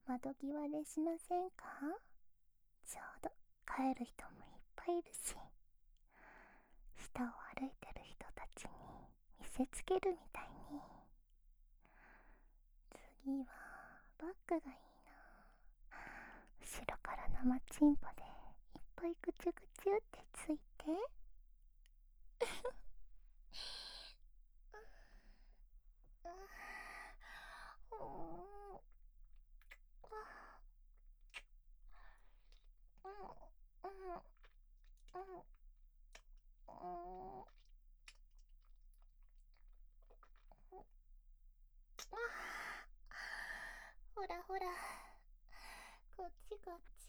窓際でしませんか？ちょうど帰る人もいっぱいいるし、下を歩いてる人たちに見せつけるみたいに。次はバッグがいいな。後ろから生チンポでいっぱいぐちゅぐちゅってついて。ほらほら、こっちこっち。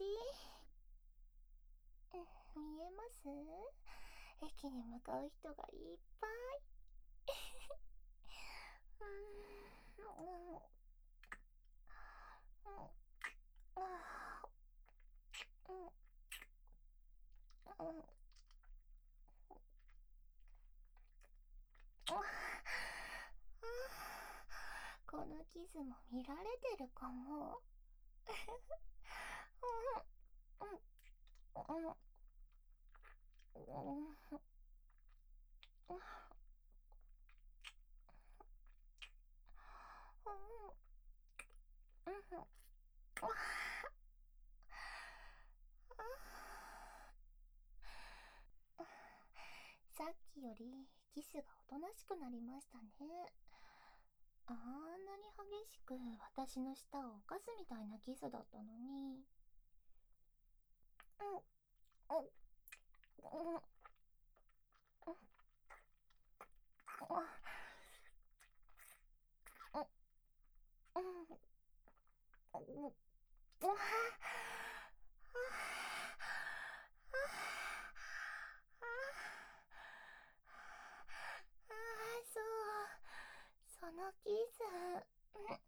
見えます？駅に向かう人がいっぱい。このキスも見られてるかも。さっきよりキスがおとなしくなりましたね。あんなに激しく私の舌を犯すみたいなキスだったのに。そう、そのキス。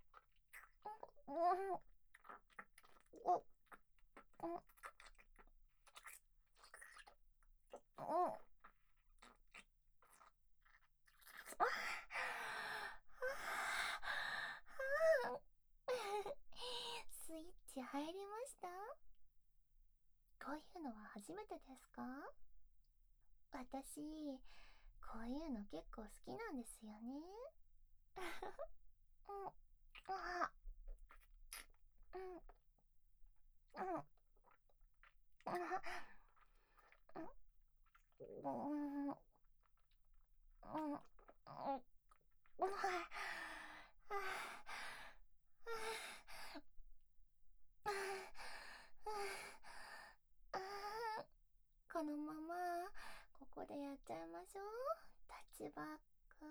スイッチ入りました？こういうのは初めてですか？私、こういうの結構好きなんですよね。このままここでやっちゃいましょう。タッチバック。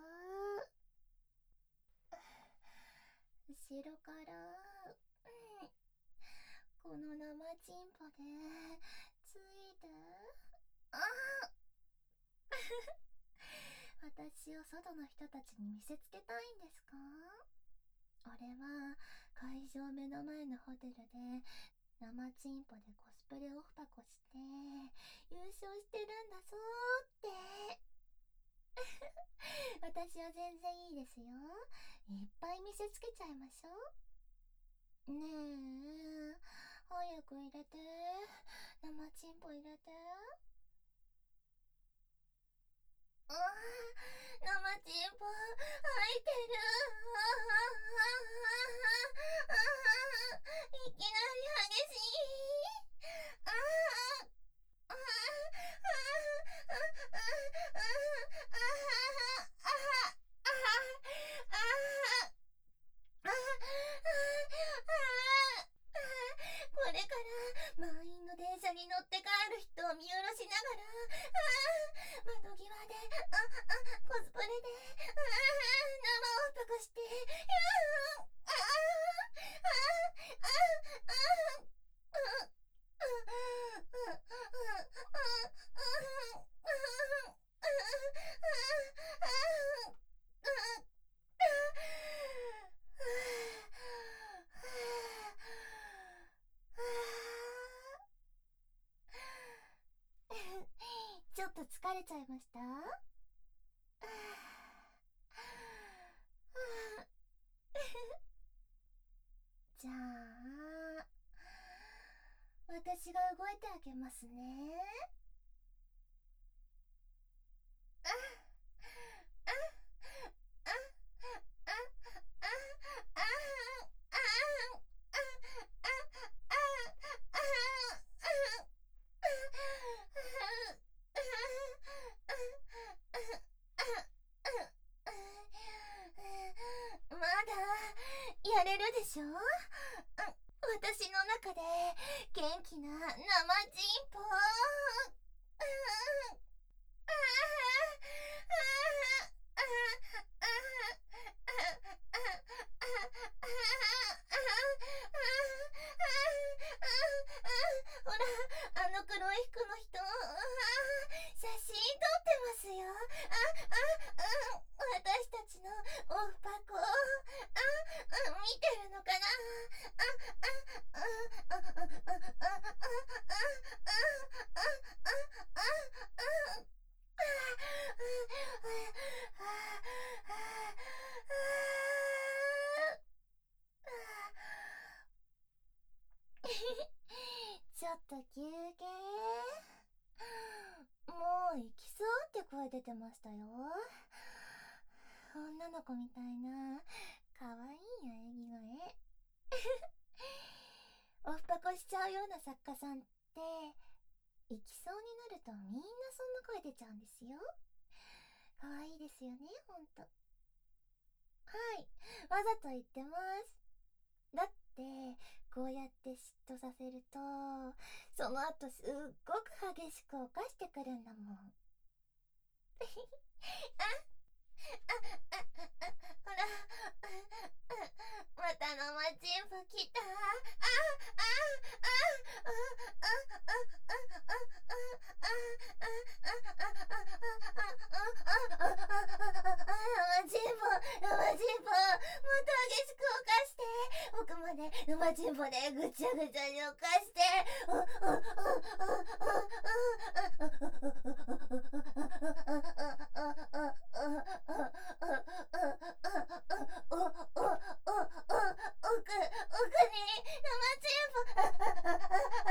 後ろから、この生チンポでついて。私を外の人たちに見せつけたいんですか？俺は会場目の前のホテルで生チンポでコスプレオフパコして優勝してるんだぞーって。私は全然いいですよ。いっぱい見せつけちゃいましょう。ねえ、早く入れて。生チンポ入れて。ああ、生チンポ入ってる。いきなり激しい。ああ、ああ、ああ、ああ、これから満員の電車に乗って帰る人を見下ろしながら、窓際で、コスプレで、生オタクして、ちょっと疲れちゃいました？ 私が動いてあげますね。まだやれるでしょ。私の中で元気な生チンポ。ほら、あの黒い服の人、写真撮ってますよ。私たちのオフパコ、見てるのかな。ちょっと休憩。もう行きそうって声出てましたよ。女の子みたいな可愛い喘ぎ声。オフパコしちゃうような作家さんって行きそうになるとみんなそんな声出ちゃうんですよ。可愛いですよね、ほんと。はい、わざと言ってます。だってこうやって嫉妬させるとその後すっごく激しく犯してくるんだもん。ほら、また生チンポ来た。生チンポ、生チンポ、もっと激しく犯して、奥まで生チンポでぐちゃぐちゃに犯して。奥に生チンポ。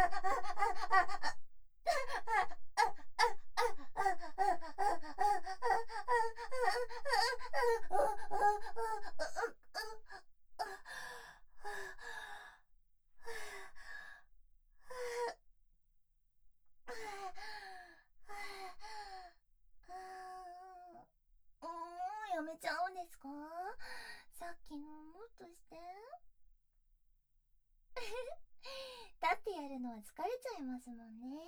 もうやめちゃうんですか？さっきのもっとして。立ってやるのは疲れちゃいますもんね。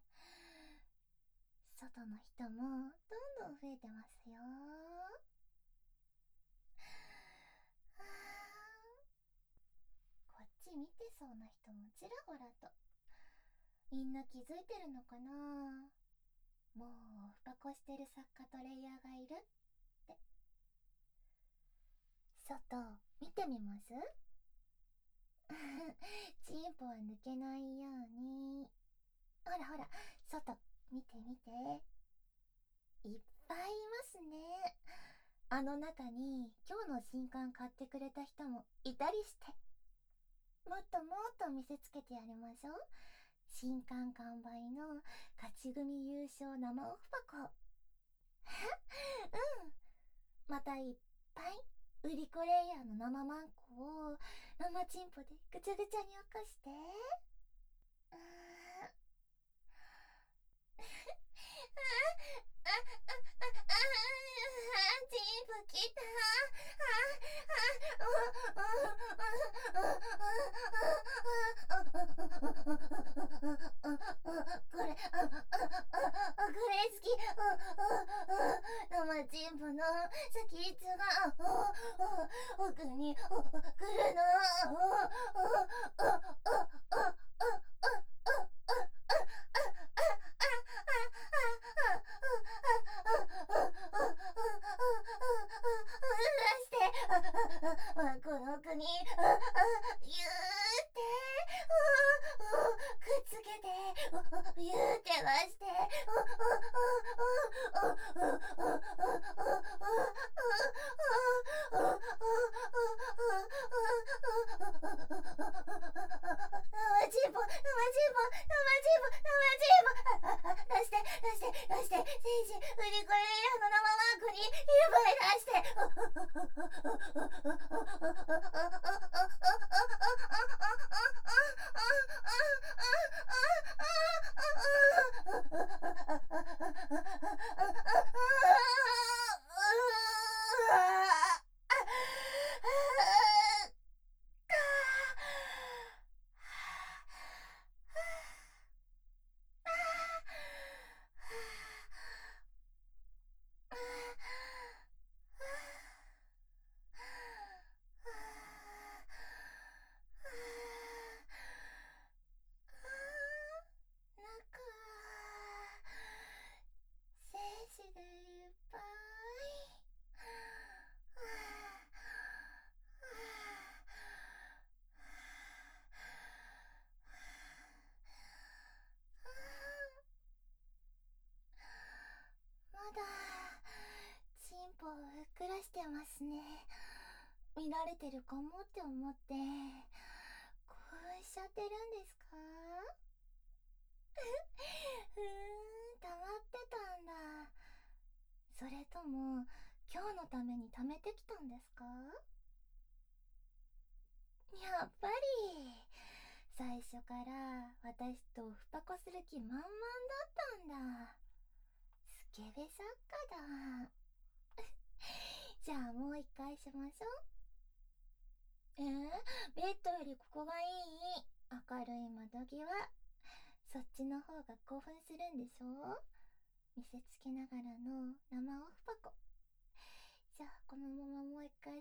外の人もどんどん増えてますよ。こっち見てそうな人もちらほらと。みんな気づいてるのかな。もうオフパコしてる作家トレイヤーがいるって。外見てみます？チンポは抜けないように。ほらほら、外見て見て、いっぱいいますね。あの中に今日の新刊買ってくれた人もいたりして。もっともっと見せつけてやりましょう。新刊完売の勝ち組優勝生オフパコ。うん、またいっぱい売り子レイヤーの生マンコを生チンポでぐちゃぐちゃに起こして。チンポ来た。これ好き。生チンポの先っちょが奥に来るの。この奥にゆーってくっつけてゆーって回して。生チンポ生チンポ生ますね。見られてるかもって思って興奮しちゃってるんですか？溜まってたんだ。それとも今日のために貯めてきたんですか？やっぱり最初から私とオフパコする気満々だったんだ。スケベ作家だ。じゃあもう一回しましょう。ベッドよりここがいい。明るい窓際。そっちの方が興奮するんでしょ？見せつけながらの生オフパコ。じゃあこのままもう一回